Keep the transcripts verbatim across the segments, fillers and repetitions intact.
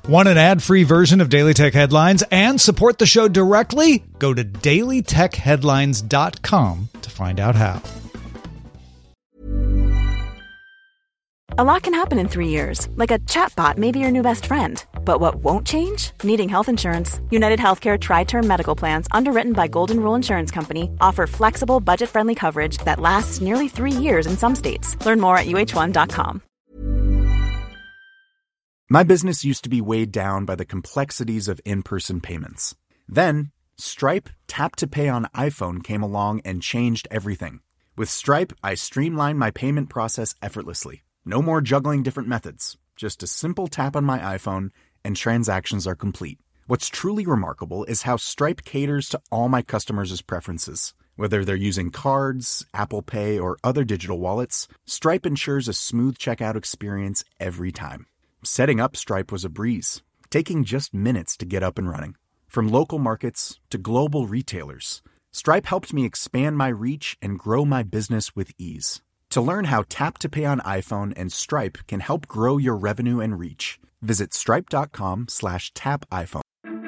Want an ad-free version of Daily Tech Headlines and support the show directly? Go to daily tech headlines dot com to find out how. A lot can happen in three years, like a chatbot may be your new best friend. But what won't change? Needing health insurance. United Healthcare Tri-Term Medical Plans, underwritten by Golden Rule Insurance Company, offer flexible, budget-friendly coverage that lasts nearly three years in some states. Learn more at U H one dot com. My business used to be weighed down by the complexities of in-person payments. Then, Stripe Tap to Pay on iPhone came along and changed everything. With Stripe, I streamlined my payment process effortlessly. No more juggling different methods. Just a simple tap on my iPhone and transactions are complete. What's truly remarkable is how Stripe caters to all my customers' preferences. Whether they're using cards, Apple Pay, or other digital wallets, Stripe ensures a smooth checkout experience every time. Setting up Stripe was a breeze, taking just minutes to get up and running. From local markets to global retailers, Stripe helped me expand my reach and grow my business with ease. To learn how Tap to Pay on iPhone and Stripe can help grow your revenue and reach, visit stripe.com slash tap iPhone.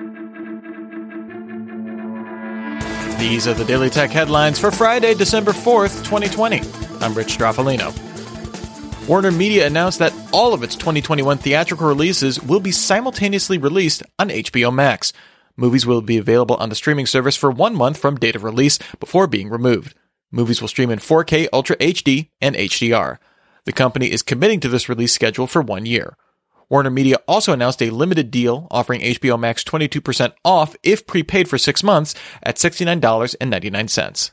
These are the Daily Tech headlines for Friday, December fourth, twenty twenty. I'm Rich Straffolino. Warner Media announced that all of its twenty twenty-one theatrical releases will be simultaneously released on H B O Max. Movies will be available on the streaming service for one month from date of release before being removed. Movies will stream in four K Ultra H D and H D R. The company is committing to this release schedule for one year. Warner Media also announced a limited deal offering H B O Max twenty-two percent off if prepaid for six months at sixty-nine dollars and ninety-nine cents.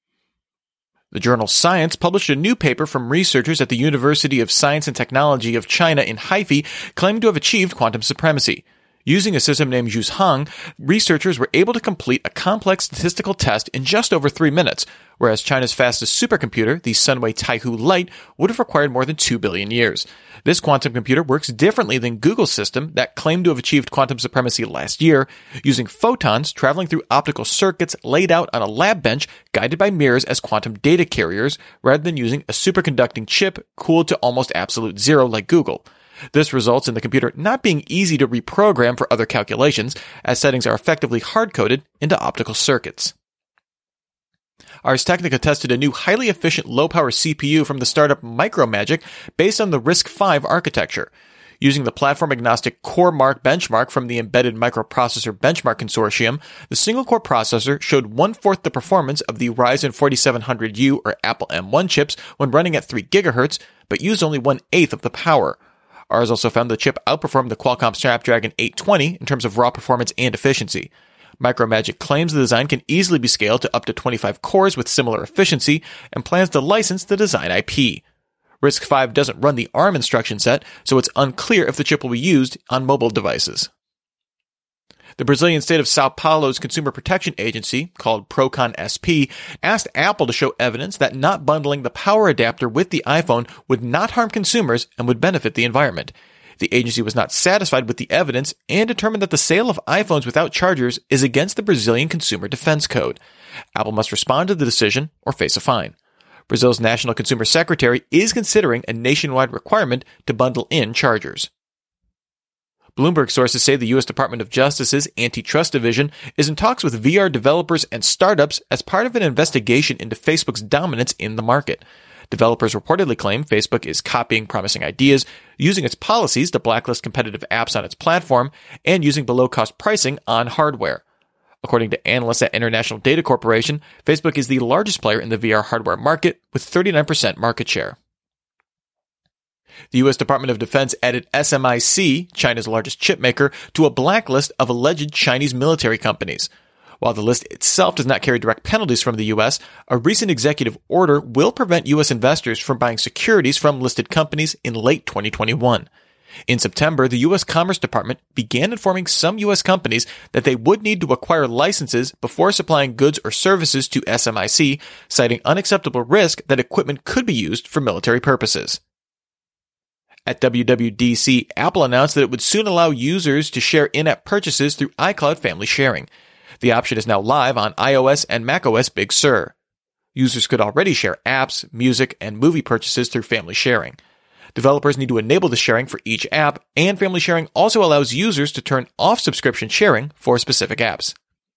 The journal Science published a new paper from researchers at the University of Science and Technology of China in Hefei claiming to have achieved quantum supremacy. Using a system named Zhuhang, researchers were able to complete a complex statistical test in just over three minutes, whereas China's fastest supercomputer, the Sunway Taihu Lite, would have required more than two billion years. This quantum computer works differently than Google's system that claimed to have achieved quantum supremacy last year, using photons traveling through optical circuits laid out on a lab bench guided by mirrors as quantum data carriers, rather than using a superconducting chip cooled to almost absolute zero like Google. This results in the computer not being easy to reprogram for other calculations, as settings are effectively hard-coded into optical circuits. Ars Technica tested a new highly efficient low-power C P U from the startup Micromagic based on the RISC five architecture. Using the platform-agnostic CoreMark benchmark from the Embedded Microprocessor Benchmark Consortium, the single-core processor showed one-fourth the performance of the Ryzen forty-seven hundred U or Apple M one chips when running at three gigahertz, but used only one-eighth of the power. Ars also found the chip outperformed the Qualcomm Snapdragon eight twenty in terms of raw performance and efficiency. Micromagic claims the design can easily be scaled to up to twenty-five cores with similar efficiency and plans to license the design I P. RISC five doesn't run the ARM instruction set, so it's unclear if the chip will be used on mobile devices. The Brazilian state of Sao Paulo's Consumer Protection Agency, called Procon S P, asked Apple to show evidence that not bundling the power adapter with the iPhone would not harm consumers and would benefit the environment. The agency was not satisfied with the evidence and determined that the sale of iPhones without chargers is against the Brazilian Consumer Defense Code. Apple must respond to the decision or face a fine. Brazil's National Consumer Secretary is considering a nationwide requirement to bundle in chargers. Bloomberg sources say the U S Department of Justice's Antitrust Division is in talks with V R developers and startups as part of an investigation into Facebook's dominance in the market. Developers reportedly claim Facebook is copying promising ideas, using its policies to blacklist competitive apps on its platform, and using below-cost pricing on hardware. According to analysts at International Data Corporation, Facebook is the largest player in the V R hardware market with thirty-nine percent market share. The U S Department of Defense added S M I C, China's largest chip maker, to a blacklist of alleged Chinese military companies. While the list itself does not carry direct penalties from the U S, a recent executive order will prevent U S investors from buying securities from listed companies in late twenty twenty-one. In September, the U S Commerce Department began informing some U S companies that they would need to acquire licenses before supplying goods or services to S M I C, citing unacceptable risk that equipment could be used for military purposes. At W W D C, Apple announced that it would soon allow users to share in-app purchases through iCloud Family Sharing. The option is now live on iOS and macOS Big Sur. Users could already share apps, music, and movie purchases through Family Sharing. Developers need to enable the sharing for each app, and family sharing also allows users to turn off subscription sharing for specific apps.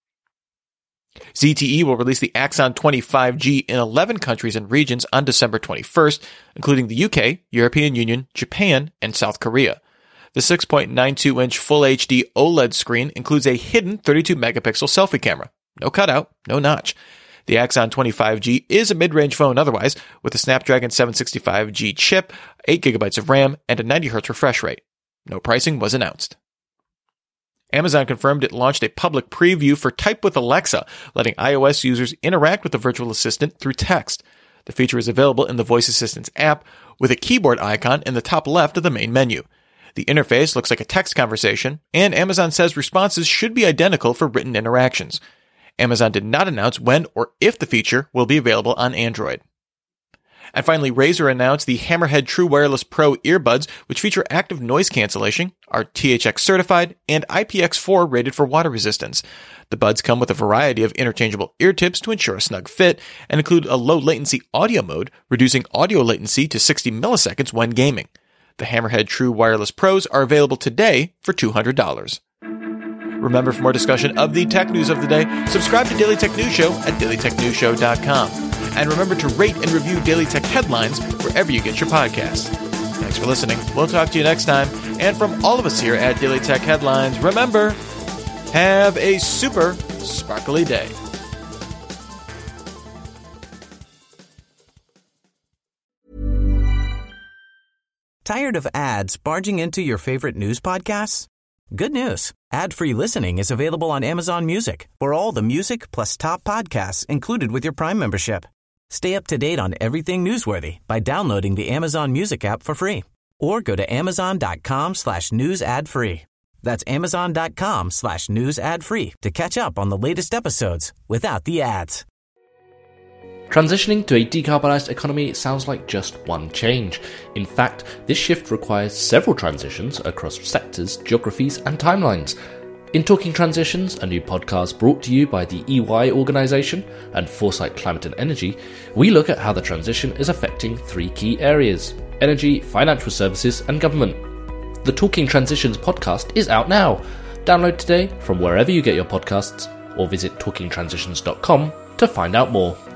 Z T E will release the Axon twenty five G in eleven countries and regions on December twenty-first, including the U K, European Union, Japan, and South Korea. The six point nine two inch Full H D OLED screen includes a hidden thirty-two megapixel selfie camera. No cutout, no notch. The Axon twenty five G is a mid-range phone otherwise, with a Snapdragon seven sixty-five G chip, eight gigabytes of RAM, and a ninety hertz refresh rate. No pricing was announced. Amazon confirmed it launched a public preview for Type with Alexa, letting iOS users interact with the virtual assistant through text. The feature is available in the Voice Assistants app, with a keyboard icon in the top left of the main menu. The interface looks like a text conversation, and Amazon says responses should be identical for written interactions. Amazon did not announce when or if the feature will be available on Android. And finally, Razer announced the Hammerhead True Wireless Pro earbuds, which feature active noise cancellation, are T H X certified, and I P X four rated for water resistance. The buds come with a variety of interchangeable ear tips to ensure a snug fit, and include a low latency audio mode, reducing audio latency to sixty milliseconds when gaming. The Hammerhead True Wireless Pros are available today for two hundred dollars. Remember, for more discussion of the tech news of the day, subscribe to Daily Tech News Show at daily tech news show dot com. And remember to rate and review Daily Tech Headlines wherever you get your podcasts. Thanks for listening. We'll talk to you next time. And from all of us here at Daily Tech Headlines, remember, have a super sparkly day. Tired of ads barging into your favorite news podcasts? Good news. Ad-free listening is available on Amazon Music for all the music plus top podcasts included with your Prime membership. Stay up to date on everything newsworthy by downloading the Amazon Music app for free or go to amazon.com slash news ad free. That's amazon.com slash news ad free to catch up on the latest episodes without the ads. Transitioning to a decarbonised economy sounds like just one change. In fact, this shift requires several transitions across sectors, geographies, and timelines. In Talking Transitions, a new podcast brought to you by the E Y organisation and Foresight Climate and Energy, we look at how the transition is affecting three key areas: energy, financial services, and government. The Talking Transitions podcast is out now. Download today from wherever you get your podcasts, or visit talking transitions dot com to find out more.